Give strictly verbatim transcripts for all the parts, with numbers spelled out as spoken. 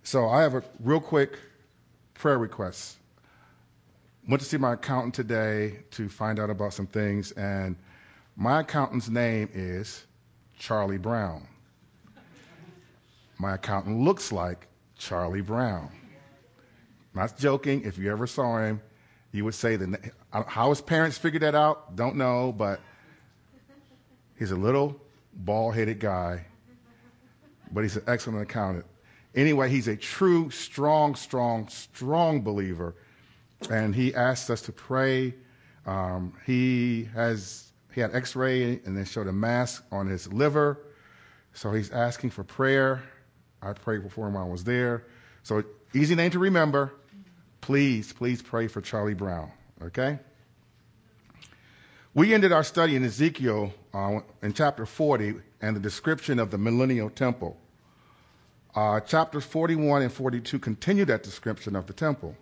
So I have a real quick prayer request. Went to see my accountant today to find out about some things, and my accountant's name is Charlie Brown. My accountant looks like Charlie Brown. Not joking. If you ever saw him, you would say that. How his parents figured that out, don't know, but he's a little bald-headed guy, but he's an excellent accountant. Anyway, he's a true, strong, strong, strong believer, and he asked us to pray. Um, he has he had X-ray and they showed a mass on his liver, so he's asking for prayer. I prayed for him while I was there. So easy name to remember. Please, please pray for Charlie Brown, okay? We ended our study in Ezekiel uh, in chapter forty and the description of the millennial temple. Uh, chapters forty-one and forty-two continue that description of the temple.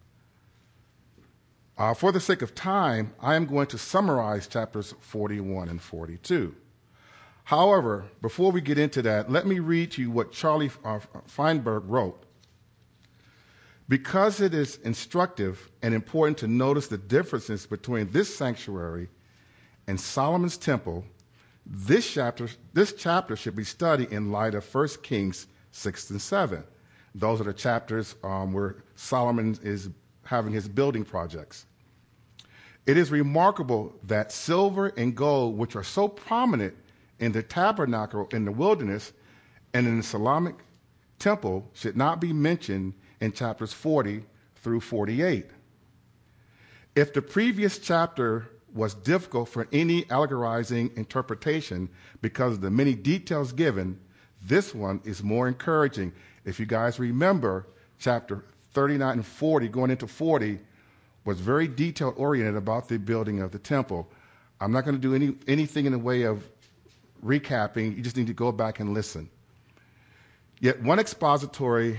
Uh, for the sake of time, I am going to summarize chapters forty-one and forty-two. However, before we get into that, let me read to you what Charlie uh, Feinberg wrote. Because it is instructive and important to notice the differences between this sanctuary and Solomon's temple, this chapter, this chapter should be studied in light of First Kings six and seven. Those are the chapters um, where Solomon is having his building projects. It is remarkable that silver and gold, which are so prominent in the tabernacle in the wilderness and in the Solomonic temple, should not be mentioned in chapters forty through forty-eight. If the previous chapter was difficult for any allegorizing interpretation because of the many details given, this one is more encouraging. If you guys remember, chapter thirty-nine and forty, going into forty, was very detail-oriented about the building of the temple. I'm not going to do any anything in the way of recapping. You just need to go back and listen. Yet one expository,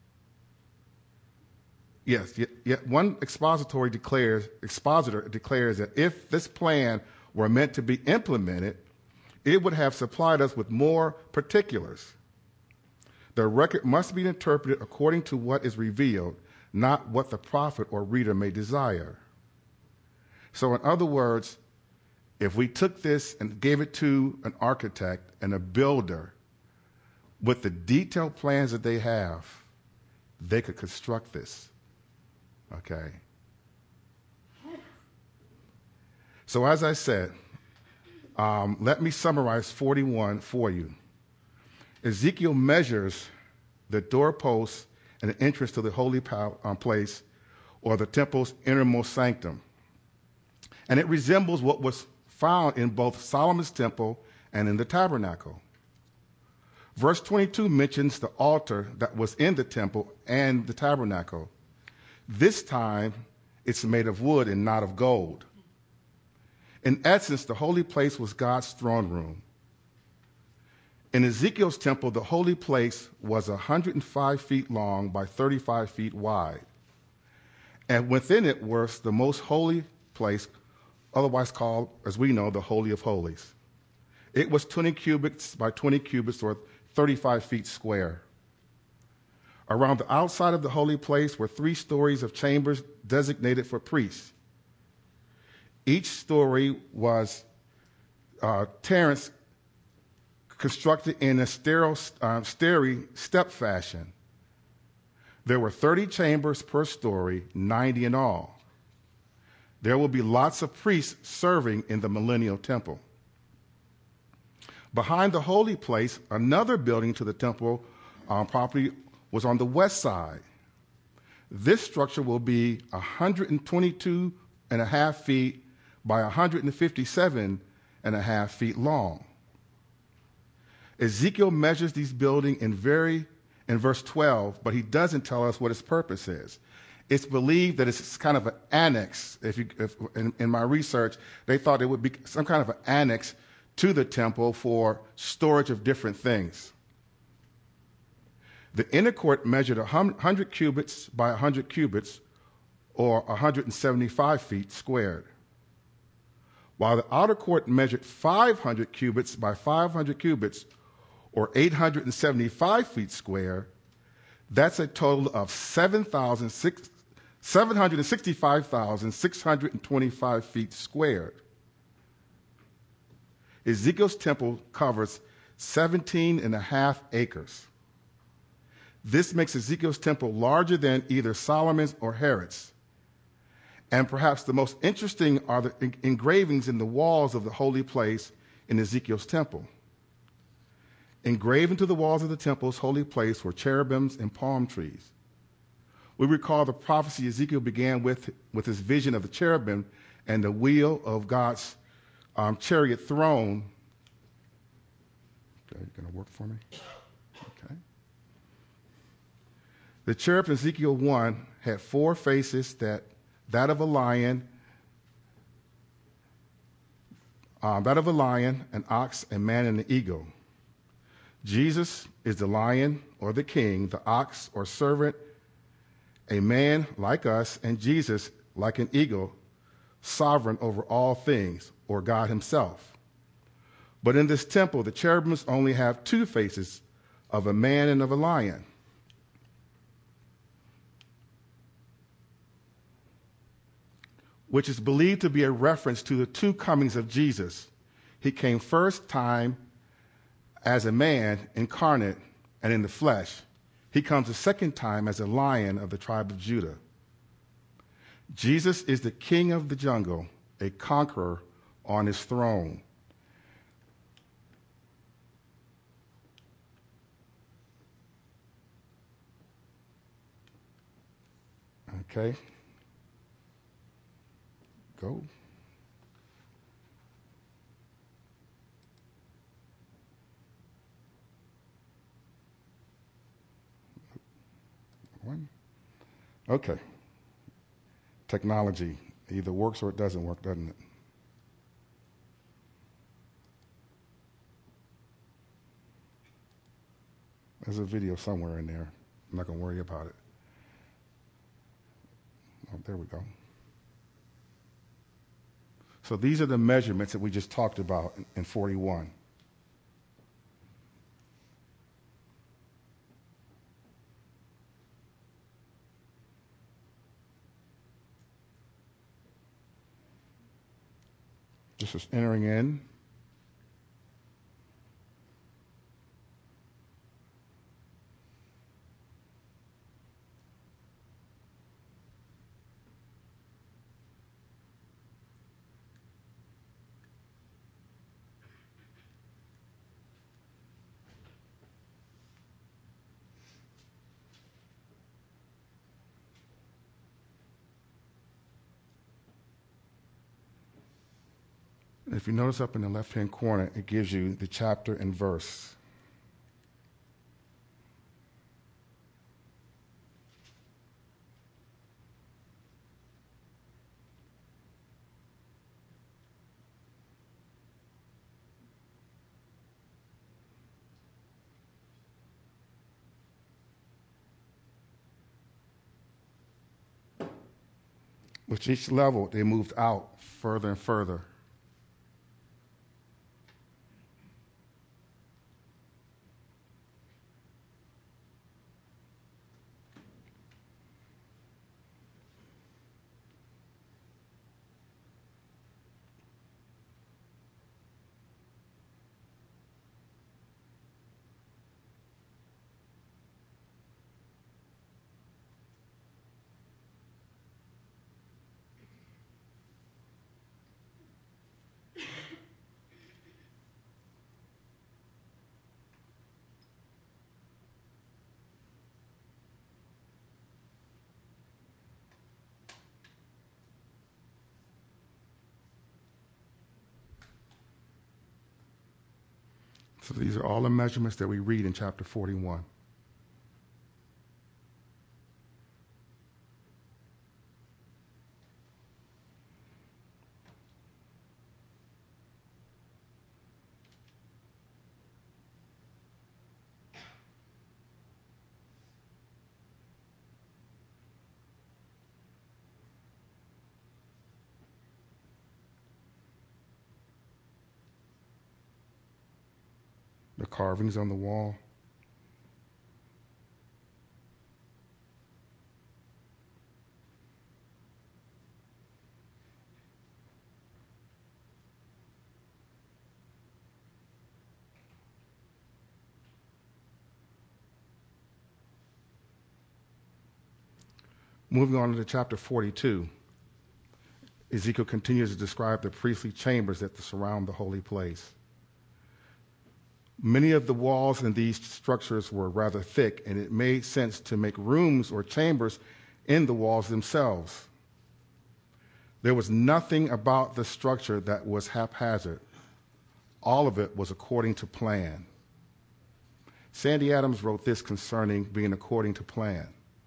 yes, yet, yet one expository declares, expositor declares that if this plan were meant to be implemented, it would have supplied us with more particulars. The record must be interpreted according to what is revealed, not what the prophet or reader may desire. So in other words, if we took this and gave it to an architect and a builder with the detailed plans that they have, they could construct this. Okay? So as I said, Um, let me summarize forty-one for you. Ezekiel measures the doorposts and the entrance to the holy place or the temple's innermost sanctum. And it resembles what was found in both Solomon's temple and in the tabernacle. Verse twenty-two mentions the altar that was in the temple and the tabernacle. This time, it's made of wood and not of gold. In essence, the holy place was God's throne room. In Ezekiel's temple, the holy place was one hundred five feet long by thirty-five feet wide. And within it was the most holy place, otherwise called, as we know, the Holy of Holies. It was twenty cubits by twenty cubits, or thirty-five feet square. Around the outside of the holy place were three stories of chambers designated for priests. Each story was uh, terrace constructed in a sterile, uh, stair step fashion. There were thirty chambers per story, ninety in all. There will be lots of priests serving in the millennial temple. Behind the holy place, another building to the temple um, property was on the west side. This structure will be one hundred twenty-two and a half feet by one hundred fifty-seven and a half feet long. Ezekiel measures these buildings in very in verse twelve, but he doesn't tell us what its purpose is. It's believed that it's kind of an annex. If you, if, in, in my research, they thought it would be some kind of an annex to the temple for storage of different things. The inner court measured one hundred cubits by one hundred cubits, or one hundred seventy-five feet squared, while the outer court measured five hundred cubits by five hundred cubits, or eight hundred seventy-five feet square. That's a total of seven hundred sixty-five thousand six hundred twenty-five feet squared. Ezekiel's temple covers seventeen and a half acres. This makes Ezekiel's temple larger than either Solomon's or Herod's. And perhaps the most interesting are the engravings in the walls of the holy place in Ezekiel's temple. Engraved into the walls of the temple's holy place were cherubims and palm trees. We recall the prophecy Ezekiel began with, with his vision of the cherubim and the wheel of God's um, chariot throne. Okay, going to work for me? Okay. The cherub in Ezekiel one had four faces, that, that of a lion, um, that of a lion, an ox, a man, and an eagle. Jesus is the lion or the king, the ox or servant, a man like us, and Jesus like an eagle, sovereign over all things, or God himself. But in this temple, the cherubims only have two faces, of a man and of a lion. Which is believed to be a reference to the two comings of Jesus. He came first time as a man incarnate and in the flesh. He comes a second time as a lion of the tribe of Judah. Jesus is the king of the jungle, a conqueror on his throne. Okay. Go. One. Okay. Technology either works or it doesn't work, doesn't it? There's a video somewhere in there. I'm not going to worry about it. Oh, there we go. So these are the measurements that we just talked about in, in forty-one. This is entering in. If you notice up in the left-hand corner, it gives you the chapter and verse. With each level, they moved out further and further. So these are all the measurements that we read in chapter forty-one. The carvings on the wall. Moving on to chapter forty-two, Ezekiel continues to describe the priestly chambers that surround the holy place. Many of the walls in these structures were rather thick, and it made sense to make rooms or chambers in the walls themselves. There was nothing about the structure that was haphazard. All of it was according to plan. Sandy Adams wrote this concerning being according to plan.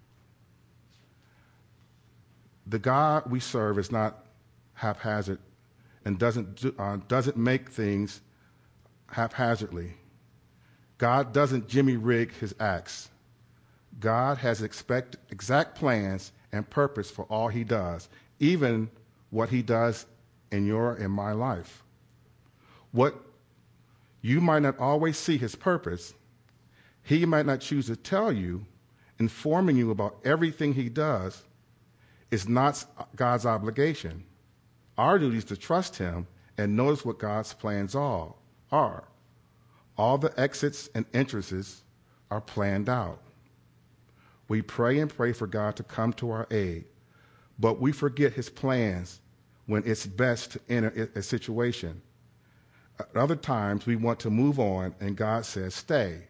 The God we serve is not haphazard and doesn't, do, uh, doesn't make things haphazardly. God doesn't jimmy rig his acts. God has expect, exact plans and purpose for all he does, even what he does in your and my life. What you might not always see his purpose, he might not choose to tell you, informing you about everything he does, is not God's obligation. Our duty is to trust him and notice what God's plans are. are. All the exits and entrances are planned out. We pray and pray for God to come to our aid, but we forget his plans when it's best to enter a situation. At other times, we want to move on, and God says, stay.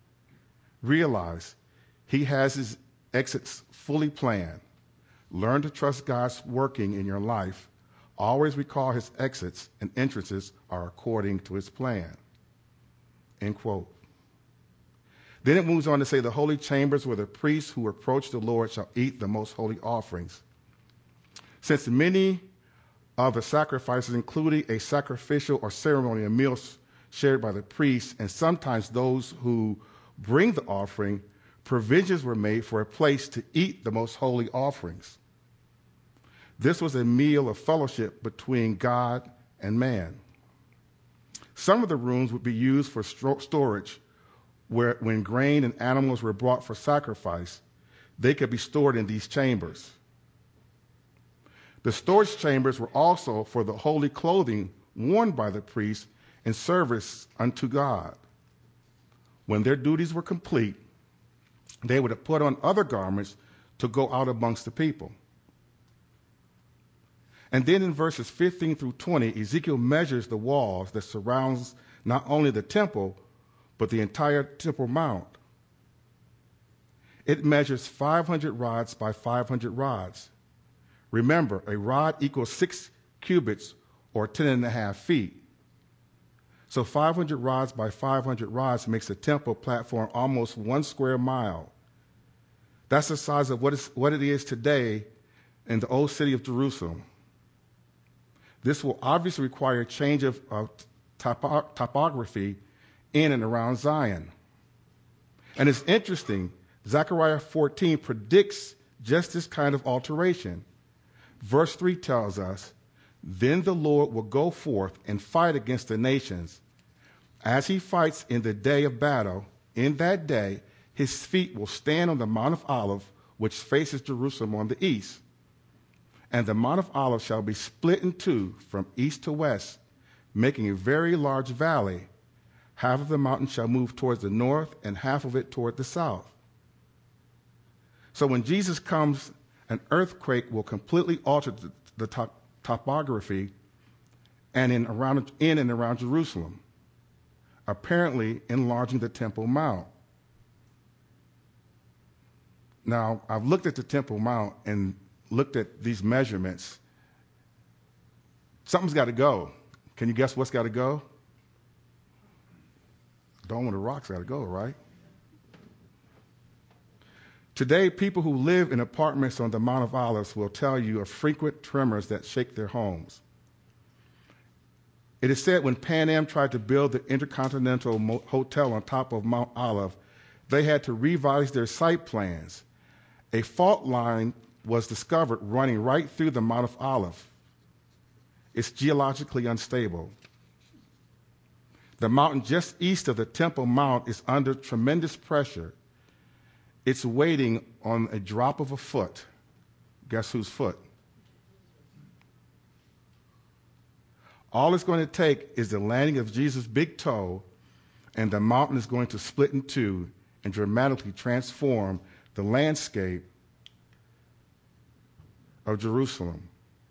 Realize he has his exits fully planned. Learn to trust God's working in your life. Always recall his exits and entrances are according to his plan. End quote. Then it moves on to say the holy chambers where the priests who approach the Lord shall eat the most holy offerings. Since many of the sacrifices included a sacrificial or ceremonial meal shared by the priests, and sometimes those who bring the offering, provisions were made for a place to eat the most holy offerings. This was a meal of fellowship between God and man. Some of the rooms would be used for storage, where when grain and animals were brought for sacrifice, they could be stored in these chambers. The storage chambers were also for the holy clothing worn by the priests in service unto God. When their duties were complete, they would have put on other garments to go out amongst the people. And then in verses fifteen through twenty, Ezekiel measures the walls that surrounds not only the temple, but the entire Temple Mount. It measures five hundred rods by five hundred rods. Remember, a rod equals six cubits or ten and a half feet. So five hundred rods by five hundred rods makes a temple platform almost one square mile. That's the size of what, is, what it is today in the old city of Jerusalem. This will obviously require a change of, of topo- topography in and around Zion. And it's interesting, Zechariah fourteen predicts just this kind of alteration. Verse three tells us, then the Lord will go forth and fight against the nations. As he fights in the day of battle, in that day, his feet will stand on the Mount of Olives, which faces Jerusalem on the east. And the Mount of Olives shall be split in two from east to west, making a very large valley. Half of the mountain shall move towards the north and half of it toward the south. So when Jesus comes, an earthquake will completely alter the, the top, topography and in, around, in and around Jerusalem, apparently enlarging the Temple Mount. Now, I've looked at the Temple Mount and looked at these measurements. Something's got to go. Can you guess what's got to go? Dome of the Rock's got to go, right? Today, people who live in apartments on the Mount of Olives will tell you of frequent tremors that shake their homes. It is said when Pan Am tried to build the Intercontinental Hotel on top of Mount Olive, they had to revise their site plans. A fault line was discovered running right through the Mount of Olives. It's geologically unstable. The mountain just east of the Temple Mount is under tremendous pressure. It's waiting on a drop of a foot. Guess whose foot? All it's going to take is the landing of Jesus' big toe, and the mountain is going to split in two and dramatically transform the landscape of Jerusalem.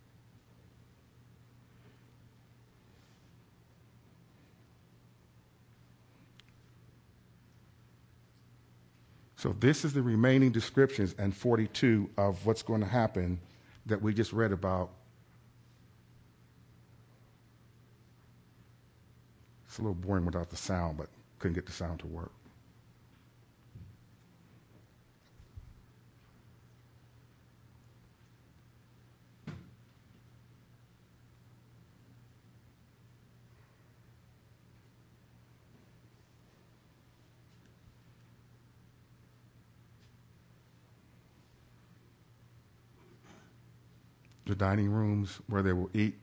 So this is the remaining descriptions and forty-two of what's going to happen that we just read about. It's a little boring without the sound, but couldn't get the sound to work. The dining rooms where they will eat.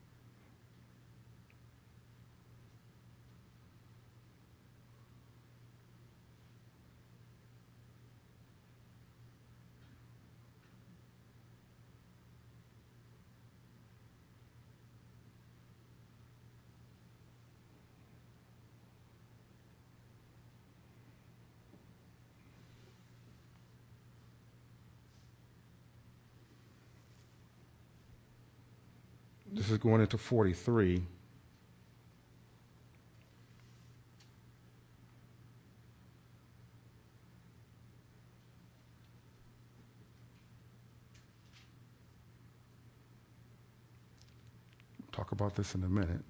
This is going into forty-three. Talk about this in a minute.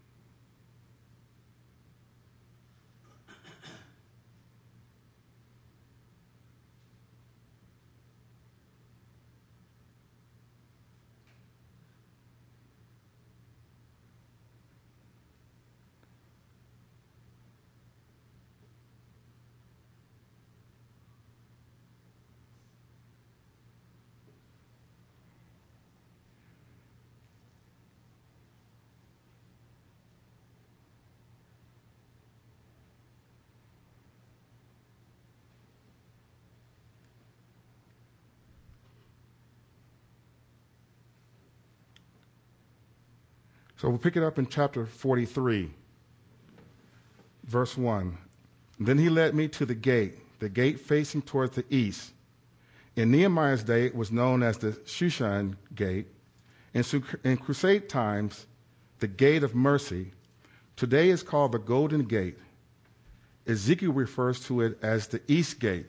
So we'll pick it up in chapter forty-three, verse one. Then he led me to the gate, the gate facing towards the east. In Nehemiah's day, it was known as the Shushan Gate. In, in Crusade times, the Gate of Mercy. Today is called the Golden Gate. Ezekiel refers to it as the East Gate.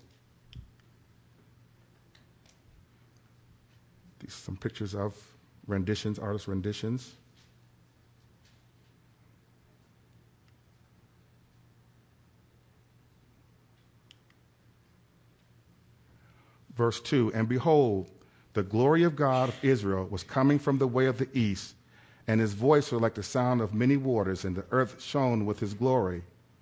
These are some pictures of renditions, artist renditions. Verse two, and behold, the glory of God of Israel was coming from the way of the east, and his voice was like the sound of many waters, and the earth shone with his glory.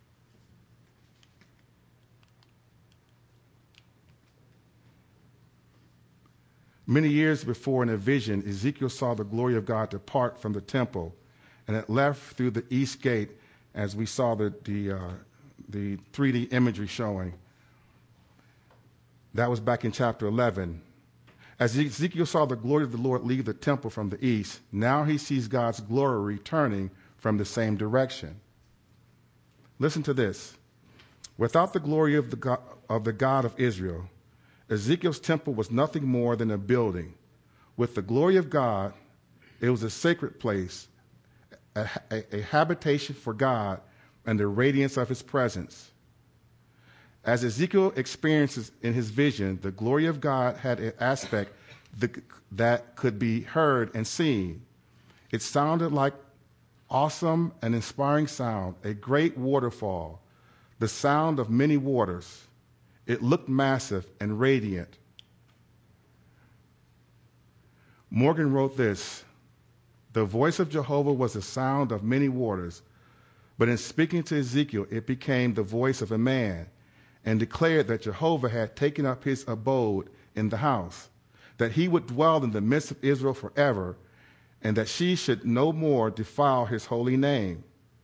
Many years before, in a vision, Ezekiel saw the glory of God depart from the temple, and it left through the east gate, as we saw the, the, uh, the three D imagery showing. That was back in chapter eleven. As Ezekiel saw the glory of the Lord leave the temple from the east, now he sees God's glory returning from the same direction. Listen to this. Without the glory of the God of, the God of Israel, Ezekiel's temple was nothing more than a building. With the glory of God, it was a sacred place, a, a, a habitation for God, and the radiance of his presence. As Ezekiel experiences in his vision, the glory of God had an aspect that could be heard and seen. It sounded like awesome and inspiring sound, a great waterfall, the sound of many waters. It looked massive and radiant. Morgan wrote this: the voice of Jehovah was the sound of many waters, but in speaking to Ezekiel, it became the voice of a man, and declared that Jehovah had taken up his abode in the house, that he would dwell in the midst of Israel forever, and that she should no more defile his holy name.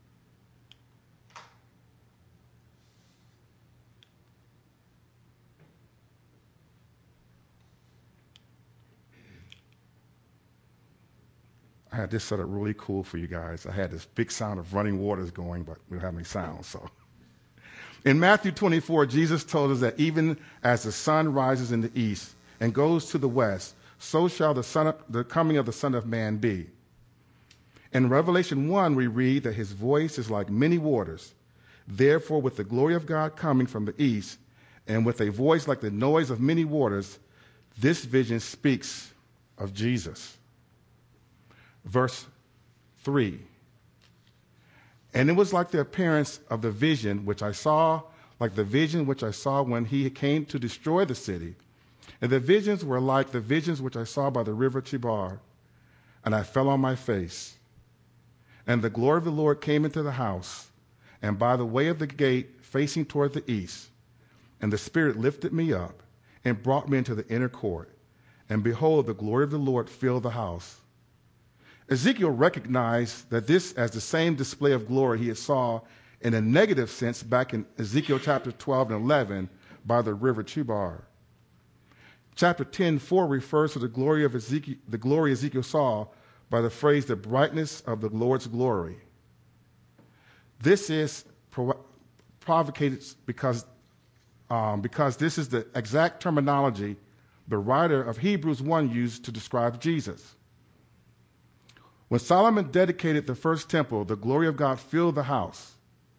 I had this set up really cool for you guys. I had this big sound of running waters going, but we don't have any sound, so. In Matthew twenty-four, Jesus told us that even as the sun rises in the east and goes to the west, so shall the, son of, the coming of the Son of Man be. In Revelation one, we read that his voice is like many waters. Therefore, with the glory of God coming from the east, and with a voice like the noise of many waters, this vision speaks of Jesus. Verse three. And it was like the appearance of the vision which I saw, like the vision which I saw when he came to destroy the city. And the visions were like the visions which I saw by the river Chebar. And I fell on my face. And the glory of the Lord came into the house, and by the way of the gate facing toward the east. And the Spirit lifted me up and brought me into the inner court. And behold, the glory of the Lord filled the house. Ezekiel recognized that this as the same display of glory he had saw in a negative sense back in Ezekiel chapter twelve and eleven by the river Chebar. Chapter ten, four refers to the glory of Ezekiel, the glory Ezekiel saw by the phrase, the brightness of the Lord's glory. This is provocated because, um, because this is the exact terminology the writer of Hebrews one used to describe Jesus. When Solomon dedicated the first temple, the glory of God filled the house.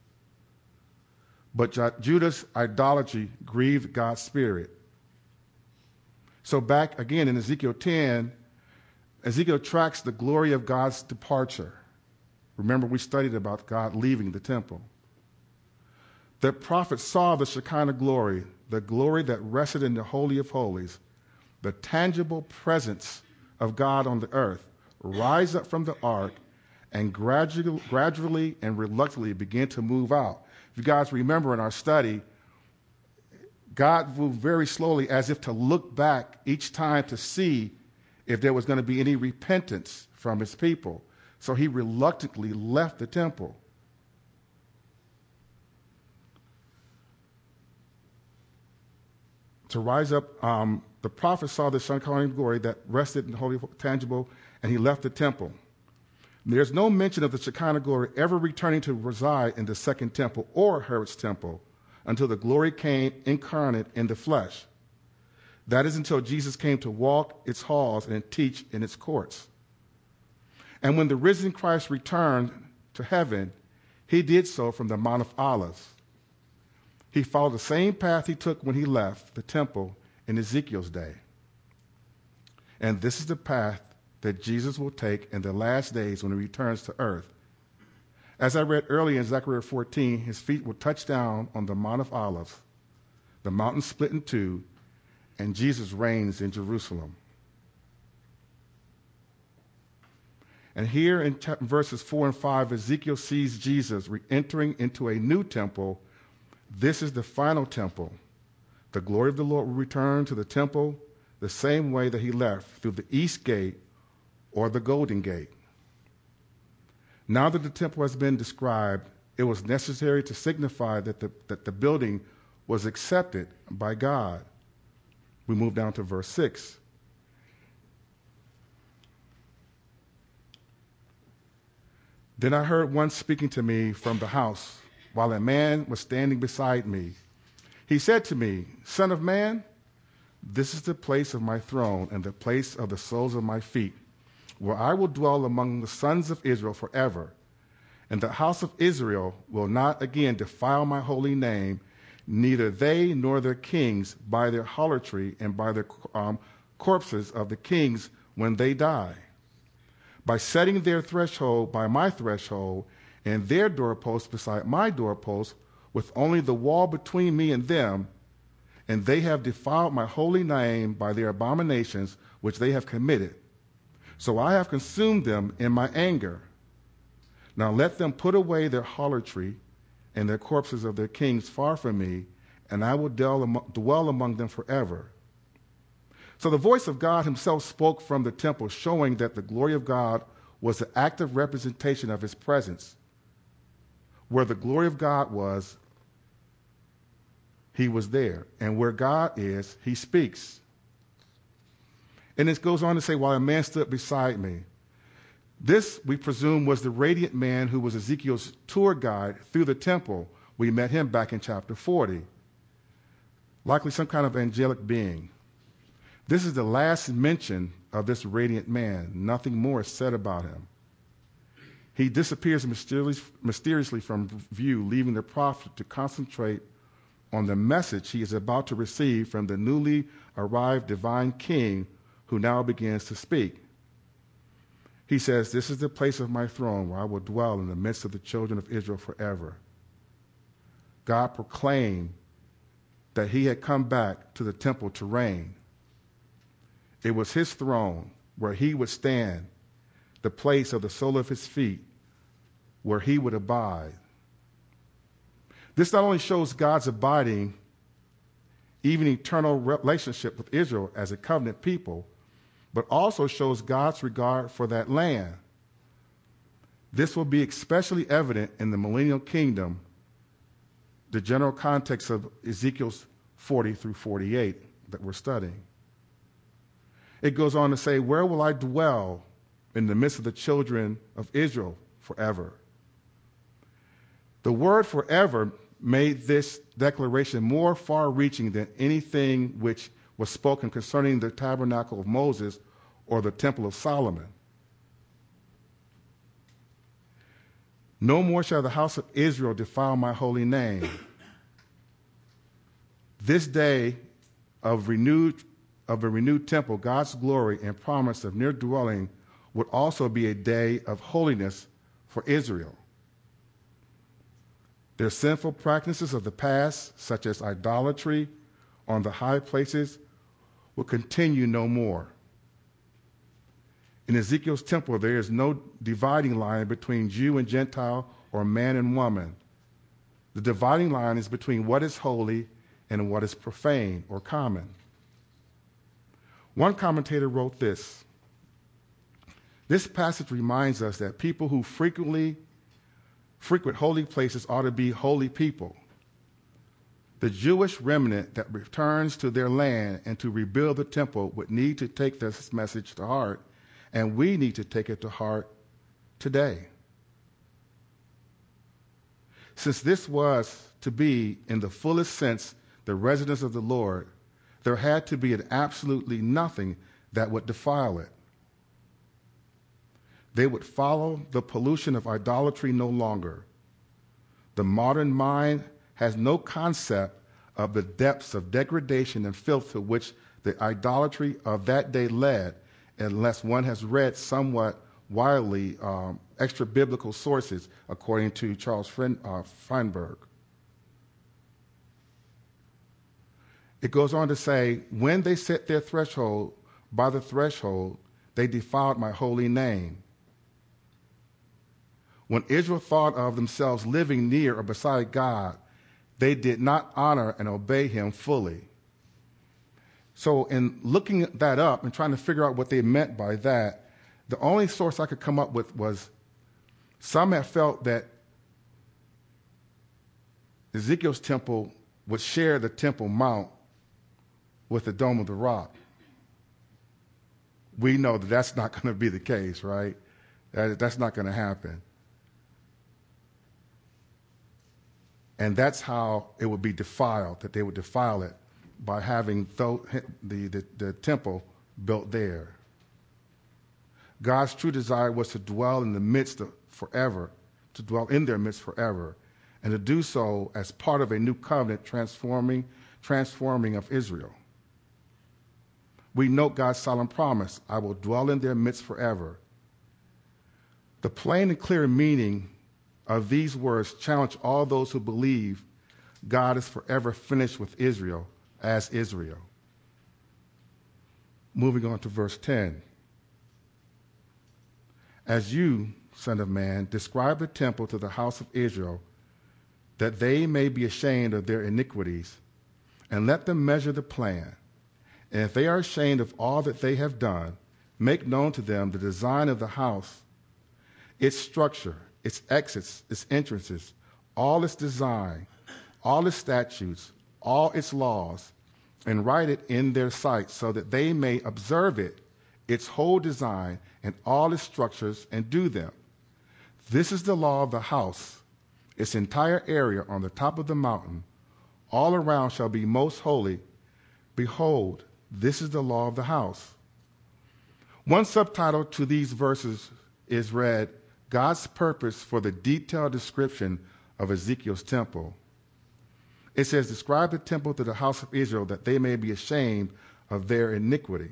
But Judah's idolatry grieved God's spirit. So back again in Ezekiel ten, Ezekiel tracks the glory of God's departure. Remember, we studied about God leaving the temple. The prophet saw the Shekinah glory, the glory that rested in the Holy of Holies, the tangible presence of God on the earth, rise up from the ark and gradually, gradually and reluctantly begin to move out. If you guys remember in our study, God moved very slowly as if to look back each time to see if there was going to be any repentance from his people. So he reluctantly left the temple. To rise up, um, the prophet saw the Shekinah glory that rested in the holy, tangible, and he left the temple. There's no mention of the Shekinah glory ever returning to reside in the second temple or Herod's temple until the glory came incarnate in the flesh. That is until Jesus came to walk its halls and teach in its courts. And when the risen Christ returned to heaven, he did so from the Mount of Olives. He followed the same path he took when he left the temple in Ezekiel's day. And this is the path that Jesus will take in the last days when he returns to earth. As I read earlier in Zechariah fourteen, his feet will touch down on the Mount of Olives, the mountain split in two, and Jesus reigns in Jerusalem. And here in verses four and five, Ezekiel sees Jesus re-entering into a new temple. This is the final temple. The glory of the Lord will return to the temple the same way that he left, through the east gate or the golden gate. Now that the temple has been described, it was necessary to signify that the, that the building was accepted by God. We move down to verse six. Then I heard one speaking to me from the house, while a man was standing beside me. He said to me, Son of man, this is the place of my throne and the place of the soles of my feet, where I will dwell among the sons of Israel forever. And the house of Israel will not again defile my holy name, neither they nor their kings, by their harlotry and by the um, corpses of the kings when they die, by setting their threshold by my threshold and their doorpost beside my doorpost, with only the wall between me and them, and they have defiled my holy name by their abominations which they have committed. So I have consumed them in my anger. Now let them put away their harlotry and their corpses of their kings far from me, and I will dwell among them forever. So the voice of God himself spoke from the temple, showing that the glory of God was the active representation of his presence. Where the glory of God was, he was there. And where God is, he speaks. And it goes on to say, while a man stood beside me. This, we presume, was the radiant man who was Ezekiel's tour guide through the temple. We met him back in chapter forty. Likely some kind of angelic being. This is the last mention of this radiant man. Nothing more is said about him. He disappears mysteriously, mysteriously from view, leaving the prophet to concentrate on the message he is about to receive from the newly arrived divine king who now begins to speak. He says, "This is the place of my throne where I will dwell in the midst of the children of Israel forever." God proclaimed that he had come back to the temple to reign. It was his throne where he would stand, the place of the sole of his feet, where he would abide. This not only shows God's abiding, even eternal relationship with Israel as a covenant people, but also shows God's regard for that land. This will be especially evident in the millennial kingdom, the general context of Ezekiel's forty through forty-eight that we're studying. It goes on to say, "Where will I dwell in the midst of the children of Israel forever?" The word forever made this declaration more far-reaching than anything which was spoken concerning the tabernacle of Moses or the temple of Solomon. "No more shall the house of Israel defile my holy name." This day of renewed of a renewed temple, God's glory and promise of near dwelling would also be a day of holiness for Israel. Their sinful practices of the past, such as idolatry on the high places, will continue no more. In Ezekiel's temple, there is no dividing line between Jew and Gentile or man and woman. The dividing line is between what is holy and what is profane or common. One commentator wrote this: "This passage reminds us that people who frequently frequent holy places ought to be holy people. The Jewish remnant that returns to their land and to rebuild the temple would need to take this message to heart, and we need to take it to heart today. Since this was to be, in the fullest sense, the residence of the Lord, there had to be an absolutely nothing that would defile it. They would follow the pollution of idolatry no longer. The modern mind has no concept of the depths of degradation and filth to which the idolatry of that day led, unless one has read somewhat wildly um, extra-biblical sources, according to Charles Fren- uh, Feinberg. It goes on to say, "When they set their threshold by the threshold, they defiled my holy name. When Israel thought of themselves living near or beside God, they did not honor and obey him fully." So in looking that up and trying to figure out what they meant by that, the only source I could come up with was some have felt that Ezekiel's temple would share the Temple Mount with the Dome of the Rock. We know that that's not going to be the case, right? That, that's not going to happen. And that's how it would be defiled, that they would defile it by having the, the, the, the temple built there. God's true desire was to dwell in the midst of forever, to dwell in their midst forever, and to do so as part of a new covenant transforming, transforming of Israel. We note God's solemn promise, "I will dwell in their midst forever." The plain and clear meaning of these words challenge all those who believe God is forever finished with Israel as Israel. Moving on to verse ten. "As you, Son of Man, describe the temple to the house of Israel, that they may be ashamed of their iniquities, and let them measure the plan. And if they are ashamed of all that they have done, make known to them the design of the house, its structure, its exits, its entrances, all its design, all its statutes, all its laws, and write it in their sight so that they may observe it, its whole design, and all its structures, and do them. This is the law of the house. Its entire area on the top of the mountain, all around shall be most holy. Behold, This is the law of the house. One subtitle to these verses is read, God's purpose for the detailed description of Ezekiel's temple. It says, describe the temple to the house of Israel that they may be ashamed of their iniquity.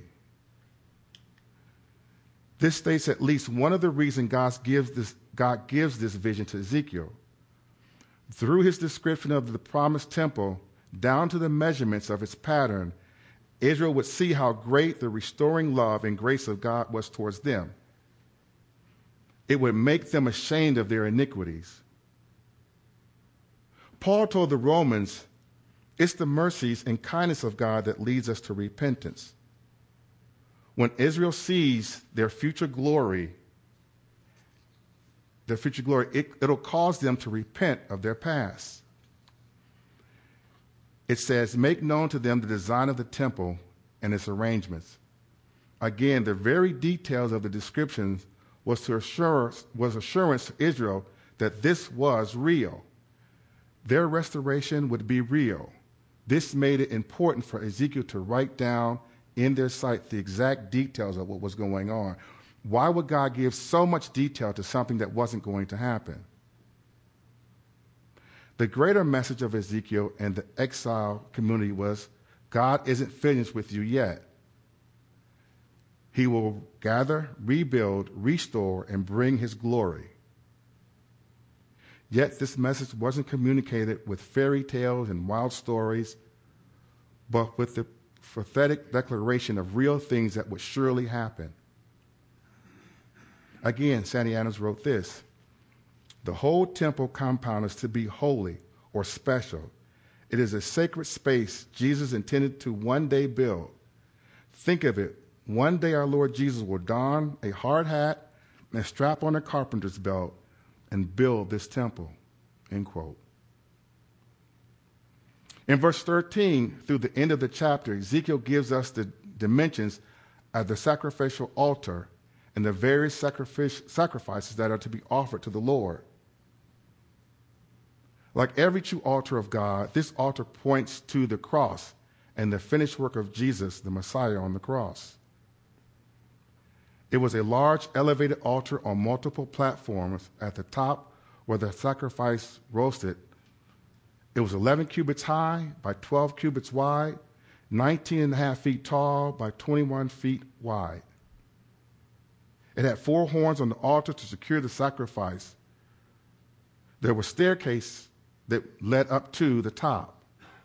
This states at least one of the reasons God gives this, God gives this vision to Ezekiel. Through his description of the promised temple, down to the measurements of its pattern, Israel would see how great the restoring love and grace of God was towards them. It would make them ashamed of their iniquities. Paul told the Romans, it's the mercies and kindness of God that leads us to repentance. When Israel sees their future glory, their future glory, it, it'll cause them to repent of their past. It says, make known to them the design of the temple and its arrangements. Again, the very details of the descriptions was to assure, was assurance to Israel that this was real. Their restoration would be real. This made it important for Ezekiel to write down in their sight the exact details of what was going on. Why would God give so much detail to something that wasn't going to happen? The greater message of Ezekiel and the exile community was, God isn't finished with you yet. He will gather, rebuild, restore, and bring his glory. Yet this message wasn't communicated with fairy tales and wild stories, but with the prophetic declaration of real things that would surely happen. Again, Sandy Adams wrote this, the whole temple compound is to be holy or special. It is a sacred space Jesus intended to one day build. Think of it, one day our Lord Jesus will don a hard hat and strap on a carpenter's belt and build this temple, end quote. In verse thirteen, through the end of the chapter, Ezekiel gives us the dimensions of the sacrificial altar and the various sacrifice, sacrifices that are to be offered to the Lord. Like every true altar of God, this altar points to the cross and the finished work of Jesus, the Messiah, on the cross. It was a large elevated altar on multiple platforms. At the top where the sacrifice roasted, it was eleven cubits high by twelve cubits wide, nineteen and a half feet tall by twenty-one feet wide. It had four horns on the altar to secure the sacrifice. There was a staircase that led up to the top.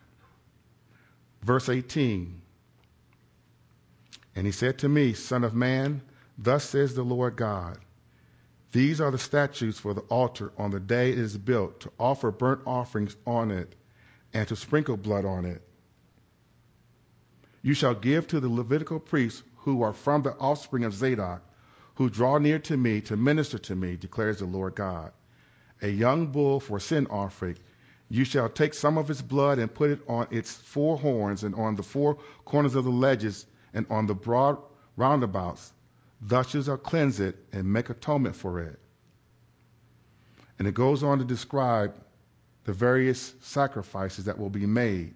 Verse eighteen, and he said to me, Son of man, thus says the Lord God, these are the statutes for the altar on the day it is built, to offer burnt offerings on it and to sprinkle blood on it. You shall give to the Levitical priests who are from the offspring of Zadok, who draw near to me to minister to me, declares the Lord God. A young bull for sin offering. You shall take some of its blood and put it on its four horns and on the four corners of the ledges and on the broad roundabouts. Thus you shall cleanse it and make atonement for it. And it goes on to describe the various sacrifices that will be made.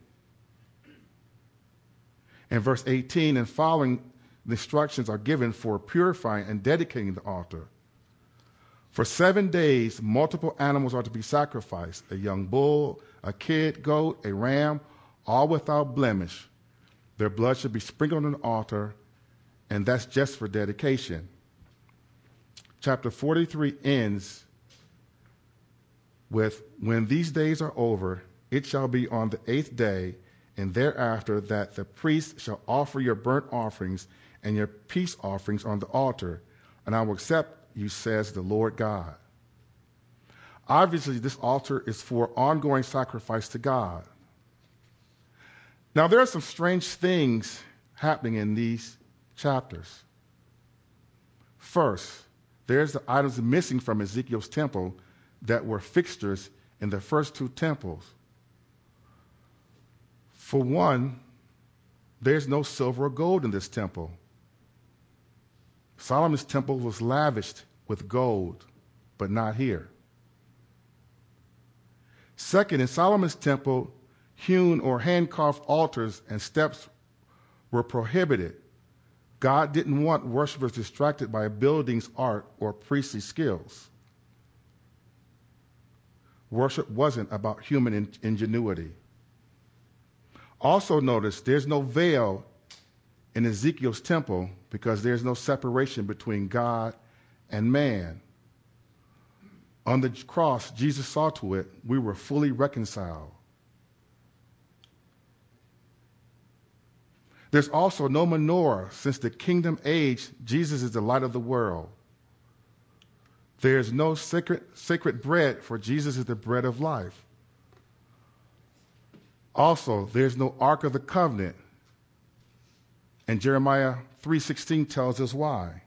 In verse eighteen and following, the instructions are given for purifying and dedicating the altar. For seven days, multiple animals are to be sacrificed, a young bull, a kid goat, a ram, all without blemish. Their blood should be sprinkled on the altar, and that's just for dedication. Chapter forty-three ends with, when these days are over, it shall be on the eighth day, and thereafter that the priest shall offer your burnt offerings and your peace offerings on the altar, and I will accept you, says the Lord God. Obviously, this altar is for ongoing sacrifice to God. Now, there are some strange things happening in these chapters. First, there's the items missing from Ezekiel's temple that were fixtures in the first two temples. For one, there's no silver or gold in this temple. Solomon's temple was lavished with gold, but not here. Second, in Solomon's temple, hewn or hand-carved altars and steps were prohibited. God didn't want worshipers distracted by a building's art or priestly skills. Worship wasn't about human in- ingenuity. Also notice there's no veil in Ezekiel's temple because there's no separation between God and man. On the cross, Jesus saw to it we were fully reconciled. There's also no menorah. Since the kingdom age, Jesus is the light of the world. There's no sacred, sacred bread, for Jesus is the bread of life. Also, there's no Ark of the Covenant. And Jeremiah three sixteen tells us why.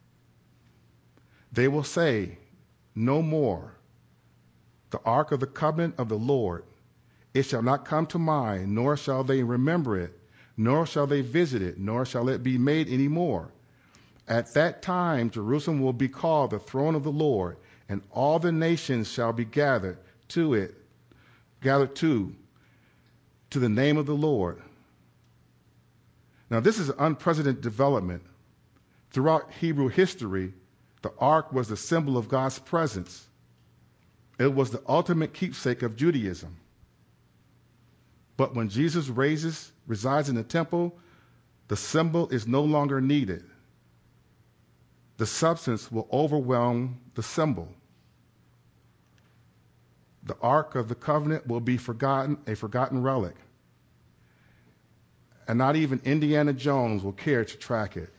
They will say, no more, the Ark of the Covenant of the Lord. It shall not come to mind, nor shall they remember it, nor shall they visit it, nor shall it be made any more. At that time, Jerusalem will be called the throne of the Lord, and all the nations shall be gathered to it, gathered to, to the name of the Lord. Now, this is an unprecedented development. Throughout Hebrew history, the ark was the symbol of God's presence. It was the ultimate keepsake of Judaism. But when Jesus raises, resides in the temple, the symbol is no longer needed. The substance will overwhelm the symbol. The Ark of the Covenant will be forgotten, a forgotten relic. And not even Indiana Jones will care to track it.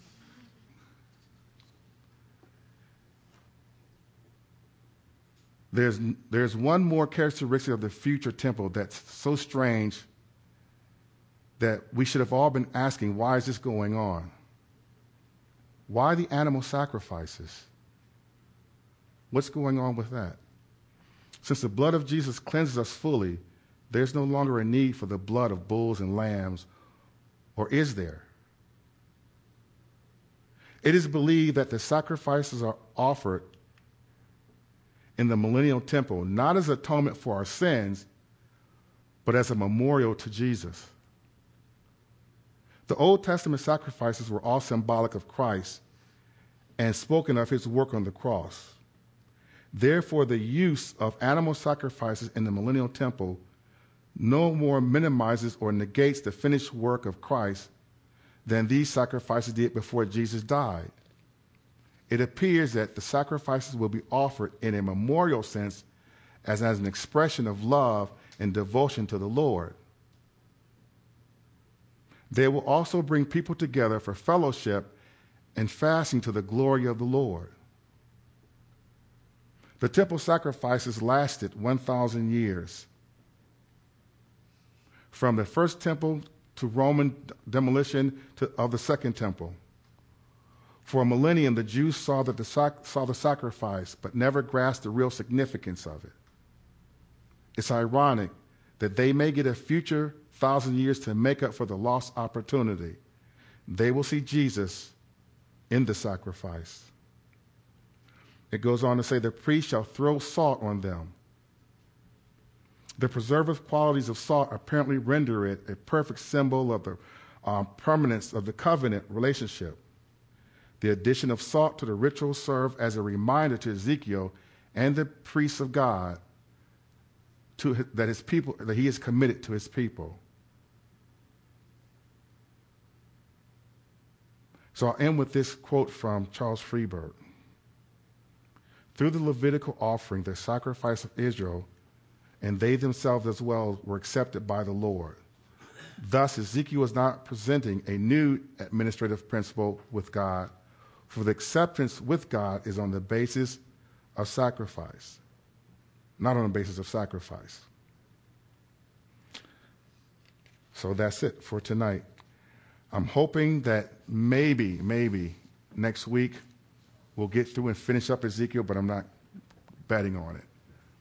There's, there's one more characteristic of the future temple that's so strange that we should have all been asking, why is this going on? Why the animal sacrifices? What's going on with that? Since the blood of Jesus cleanses us fully, there's no longer a need for the blood of bulls and lambs, or is there? It is believed that the sacrifices are offered in the millennial temple, not as atonement for our sins, but as a memorial to Jesus. The Old Testament sacrifices were all symbolic of Christ and spoken of his work on the cross. Therefore, the use of animal sacrifices in the millennial temple no more minimizes or negates the finished work of Christ than these sacrifices did before Jesus died. It appears that the sacrifices will be offered in a memorial sense as, as an expression of love and devotion to the Lord. They will also bring people together for fellowship and fasting to the glory of the Lord. The temple sacrifices lasted one thousand years. From the first temple to Roman demolition to, of the second temple. For a millennium, the Jews saw, that the sac- saw the sacrifice, but never grasped the real significance of it. It's ironic that they may get a future thousand years to make up for the lost opportunity. They will see Jesus in the sacrifice. It goes on to say, the priest shall throw salt on them. The preservative qualities of salt apparently render it a perfect symbol of the uh, permanence of the covenant relationship. The addition of salt to the ritual served as a reminder to Ezekiel and the priests of God to his, that his people, that he is committed to his people. So I'll end with this quote from Charles Freeberg. Through the Levitical offering, the sacrifice of Israel, and they themselves as well, were accepted by the Lord. Thus, Ezekiel is not presenting a new administrative principle with God, for the acceptance with God is on the basis of sacrifice, not on the basis of sacrifice. So that's it for tonight. I'm hoping that maybe, maybe next week we'll get through and finish up Ezekiel, but I'm not betting on it.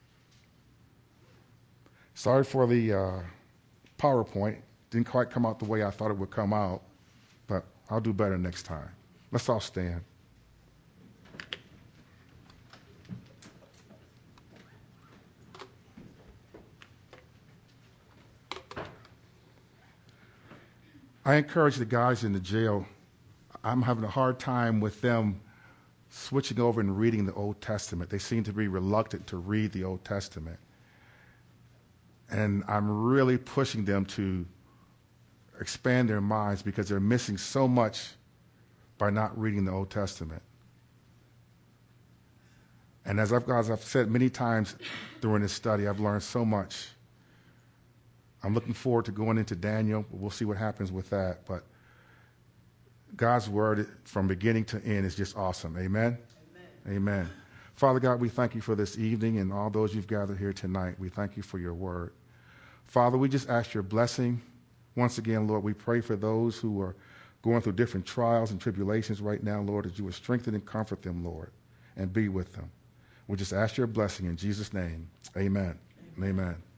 Sorry for the uh, PowerPoint. Didn't quite come out the way I thought it would come out, but I'll do better next time. Let's all stand. I encourage the guys in the jail. I'm having a hard time with them switching over and reading the Old Testament. They seem to be reluctant to read the Old Testament. And I'm really pushing them to expand their minds because they're missing so much by not reading the Old Testament. And as I've, as I've said many times during this study, I've learned so much. I'm looking forward to going into Daniel. We'll see what happens with that. But God's word from beginning to end is just awesome. Amen? Amen. Amen. Father God, we thank you for this evening and all those you've gathered here tonight. We thank you for your word. Father, we just ask your blessing. Once again, Lord, we pray for those who are going through different trials and tribulations right now, Lord, that you would strengthen and comfort them, Lord, and be with them. We just ask your blessing in Jesus' name. Amen. Amen. Amen.